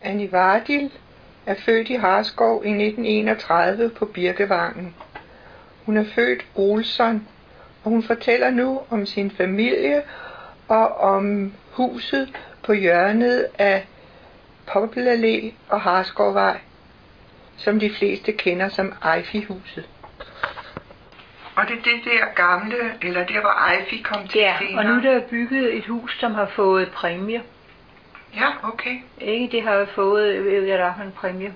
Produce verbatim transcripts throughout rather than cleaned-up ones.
Annie Vardil er født i Harskov i nitten enogtredive på Birkevangen. Hun er født Olsson, og hun fortæller nu om sin familie og om huset på hjørnet af Poppel Allé og Harskovvej, som de fleste kender som Eifi-huset. Og det er det der gamle, eller der hvor Eifi kom til ja, senere? Og nu er der bygget et hus, som har fået præmie. Ja, okay. Ikke, det har fået, ved jeg der, en præmie.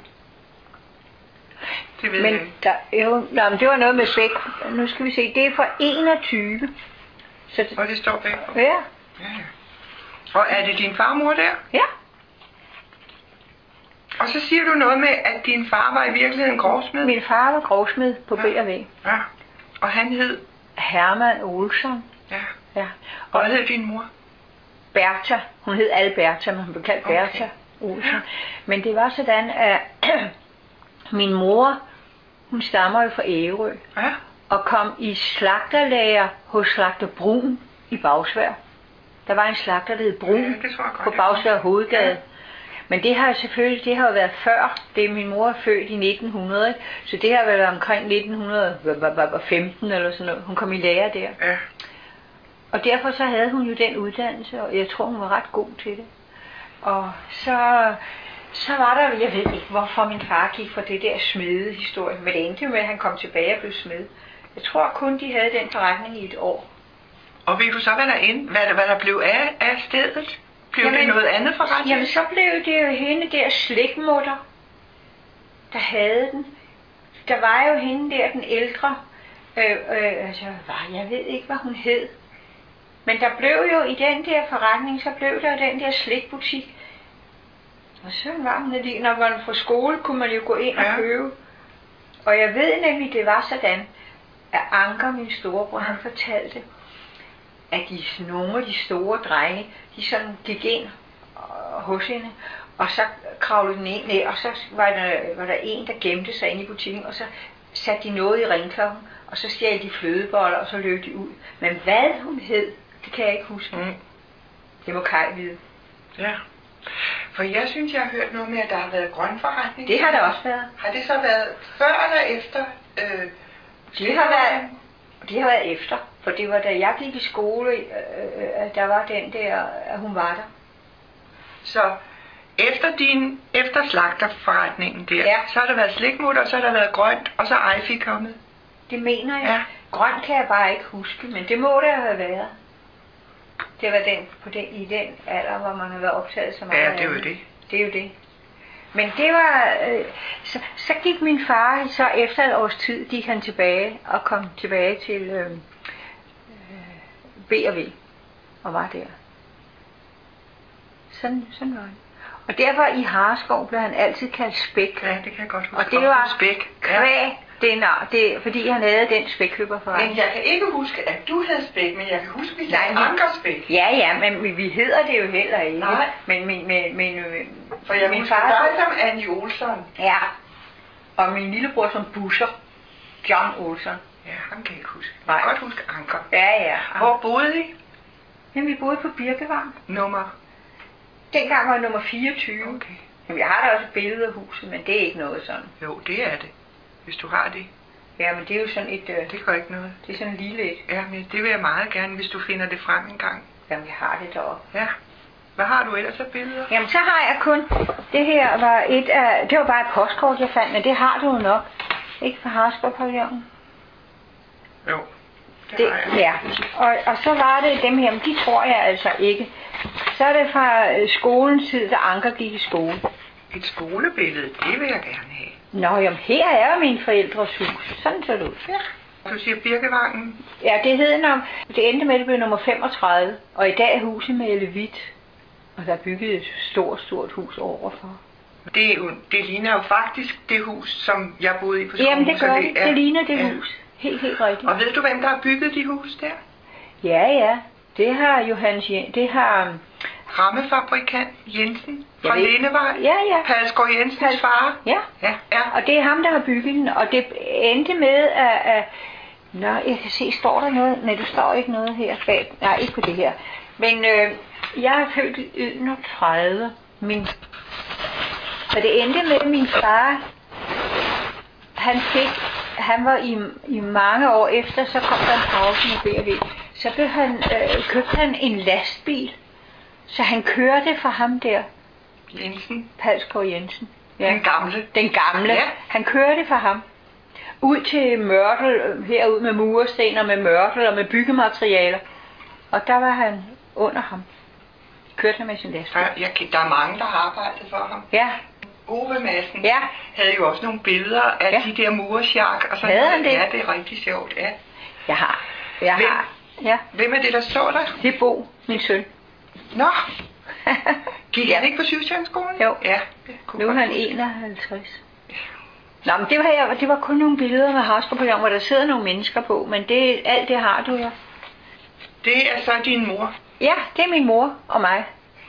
Det ved men jeg der, jo, nej, men det var noget med Bæk. Nu skal vi se, det er fra enogtyve. Så og det står bag på? Ja. Ja, ja. Og er det din farmor der? Ja. Og så siger du noget med, at din far var i virkeligheden grovsmed? Min far var grovsmed på ja. B og V. Ja. Og han hed? Herman Olsson. Ja. Ja. Og, og hvad hed din mor? Bertha. Hun hed Alberta, men hun blev kaldt okay. Bertha Olsson. Ja. Men det var sådan, at min mor, hun stammer jo fra Ærø. Ja. Og kom i slagterlager hos slagter Brun i Bagsværd. Der var en slagter, der hed Brun ja, på Bagsværd Hovedgade. Ja. Men det har selvfølgelig, det har jo været før, det min mor er født i nitten hundrede, så det har været omkring nitten femten eller sådan noget. Hun kom i lære der. Ja. Og derfor så havde hun jo den uddannelse, og jeg tror hun var ret god til det. Og så, så var der, jeg ved ikke hvorfor min far gik for det der smede historie, men det endte jo med, at han kom tilbage og blev smed. Jeg tror kun de havde den forretning i et år. Og ved du så, hvad der, end, hvad der, hvad der blev af, af stedet? Blev jamen, det noget andet forretning? Jamen så blev det jo hende der slikmutter, der havde den. Der var jo hende der, den ældre, øh, øh, altså, jeg ved ikke, hvad hun hed. Men der blev jo i den der forretning, så blev der den der slikbutik. Og så var man det, når man var fra skole, kunne man jo gå ind og ja. købe. Og jeg ved nemlig, det var sådan, at Anker, min storebror, han fortalte, at de, nogle af de store drenge, de sådan gik ind hos hende, og så kravlede den ind ned, og så var der, var der en, der gemte sig ind i butikken, og så satte de noget i ringklokken, og så stjal de flødeboller, og så løb de ud. Men hvad hun hed, det kan jeg ikke huske. Mm. Det må Kaj vide. Ja. For jeg synes, jeg har hørt noget med, at der har været grønforretning. Det har der også været. Har det så været før eller efter? Øh, det har været, det har været efter. For det var da jeg gik i skole, øh, der var den der, at hun var der. Så efter din, efter slagterforretningen der, ja. så har der været slikmutter, og så har der været grønt, og så er Eifi kommet? Det mener jeg. Ja. Grønt kan jeg bare ikke huske, men det må der have været. Det var den, på den, i den alder, hvor man har været optaget så meget. Ja, det er jo det. Det er jo det. Men det var, øh, så, så gik min far, så efter et års tid, gik han tilbage og kom tilbage til øh, B og V og var der. Sådan, sådan var det. Og derfor i Harskov blev han altid kaldt Spæk. Ja, det kan jeg godt huske. Og det var Spæk. kvæg, det er, det, fordi han havde den spækhøber for Men jeg kan ikke huske, at du hed Spæk, men jeg kan huske, at vi sagde Ankerspæk. Ja, ja, men vi, vi hedder det jo heller ikke. Nej. Men min, min, min, for jeg min husker far dig som Annie Olsson. Ja, og min lillebror som Busser, John Olsson. Ja, han kan jeg ikke huske. Jeg kan godt huske Anker. Ja, ja. Hvor boede I? Jamen, vi boede på Birkevang. Nummer? Dengang var jeg nummer fireogtyve. Okay. Jamen, jeg har da også et billede af huset, men det er ikke noget sådan. Jo, det er det. Hvis du har det. Ja, men det er jo sådan et... Øh, det gør ikke noget. Det er sådan en lille et. Ja, men det vil jeg meget gerne, hvis du finder det frem en gang. Jamen, jeg har det deroppe. Ja. Hvad har du ellers af billeder? Jamen, så har jeg kun... Det her var et af... Det var bare et postkort, jeg fandt, men det har du jo nok. Ikke fra Harskov-pavillonen? Jo, det, det har jeg. Ja, og, og så var det dem her, men de tror jeg altså ikke. Så er det fra skolens tid, da Anker gik i skole. Et skolebillede, det vil jeg gerne have. Nå, jamen her er jo mine forældres hus. Sådan så det ud. Ja. Du siger Birkevangen? Ja, det hed nummer, det endte med, at det blev nummer femogtredive. Og i dag er huset malet hvidt. Og der er bygget et stort, stort hus overfor. Det, er jo, det ligner jo faktisk det hus, som jeg boede i på skolen. Jamen det gør det. Det, det ligner det ja. hus. Helt, helt rigtigt. Og ved du, hvem der har bygget de hus der? Ja, ja. Det har Johannes, det har... Rammefabrikant Jensen fra Lindevej. Ja, ja. Palsgaard Jensens Pals... far. Ja. ja. Ja. Og det er ham, der har bygget den. Og det endte med, at... at nå, jeg kan se, står der noget? Nej, der står ikke noget her bag. Nej, ikke på det her. Men øh, jeg er født i enogtredive. Min Og det endte med, at min far, han fik, han var i, i mange år efter, så kom der en pause med B og V. Så blev han, øh, købte han en lastbil, så han kørte for ham der. Jensen. Palsgaard Jensen. Ja. Den gamle. Den gamle. Ja. Han kørte for ham. Ud til Mørtel, herud med mursten og med mørtel og med byggematerialer. Og der var han under ham. Kørte han med sin lastbil. Der, jeg, der er mange, der har arbejdet for ham. Ja. Ove Madsen Ja. havde jo også nogle billeder af Ja. de der murersjak og sådan Havde han det? Ja, det er rigtig sjovt, ja. Jeg har. Jeg Hvem? har. Ja. Hvem er det, der står der? Det er Bo, min søn. Nå, gik han ikke på syvstjerneskolen? Jo. Ja. det kunne Nu er godt han huske. enoghalvtreds. Nå, men det var, jeg, det var kun nogle billeder med Hasker, hvor der sidder nogle mennesker på, men det, alt det har du jo. Det er så din mor Ja, det er min mor og mig.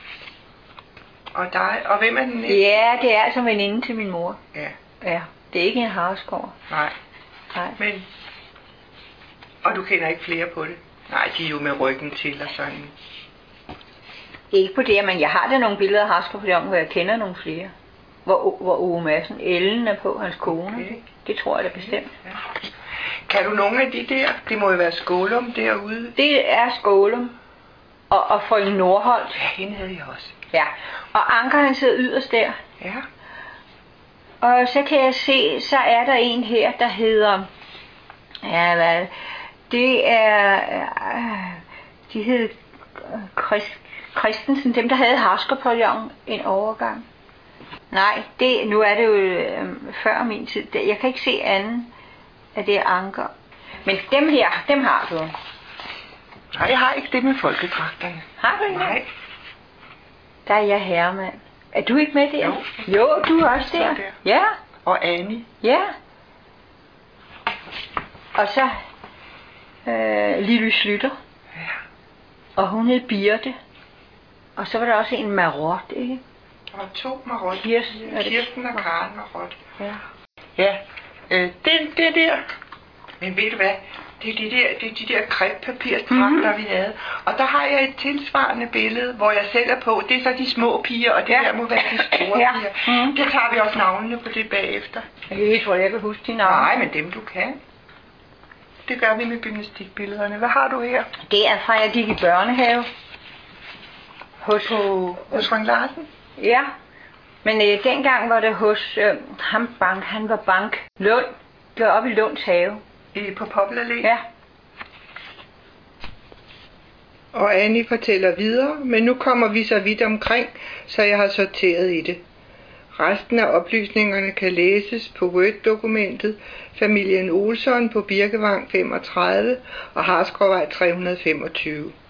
og dig. Og hvem er den næste? Ja, det er altså en veninde til min mor. Ja. Ja, det er ikke en Harsgaard. Nej, Nej. men... Og du kender ikke flere på det? Nej, de er jo med ryggen til og sådan. Ikke på det, men jeg har da nogle billeder af Hasker, hvor jeg kender nogle flere. Hvor, hvor Ove Madsen, Ellen er på, hans kone. Okay. Det tror jeg da bestemt. Ja. Kan du nogle af de der? Det må jo være Skålum derude. Det er Skålum. Og, og frøken Nordholt. Ja, hende havde jeg også. Ja. Og Anker, han sidder yderst der. Ja. Og så kan jeg se, så er der en her, der hedder... Ja, hvad? Det er... Øh, de hed Christ, Christensen, dem der havde Harskerpavillon en overgang. Nej, det, nu er det jo øh, før min tid. Jeg kan ikke se anden af det Anker. Men dem her, dem har du. Nej, jeg har ikke det med folkedragterne. Har du ikke? Nej. Der er jeg herremand. Er du ikke med der? Jo. Jo, du er også der. der. Ja, Og Annie. ja. Og så øh, Lille Slytter. Ja. Og hun hed Birte. Og så var der også en Marot, ikke? Og to Marot. Kirsten, er det- Kirsten og Karen Marot. Ja. Ja. Øh, det, det der. Men ved du hvad? Det er de der, det er de der kreppapirstragter, mm-hmm. vi havde. Og der har jeg et tilsvarende billede, hvor jeg selv er på. Det er så de små piger, og det Ja. der må være de store Ja. piger. Mhm. Der tager vi også navnene på det bagefter. Jeg tror, jeg kan huske dine navne. Nej, men dem du kan. Det gør vi med gymnastikbillederne. Hvad har du her? Det er fra, jeg gik i børnehave. Hos... På hos Frank Larsen? Ja. Men øh, dengang var det hos øh, ham bank. Han var bank. Lund. Det var oppe i Lunds have. I, på Poppelalé? Ja. Og Annie fortæller videre, men nu kommer vi så vidt omkring, så jeg har sorteret i det. Resten af oplysningerne kan læses på Word-dokumentet Familien Olsson på Birkevang femogtredive og Harsgårdvej tre hundrede femogtyve.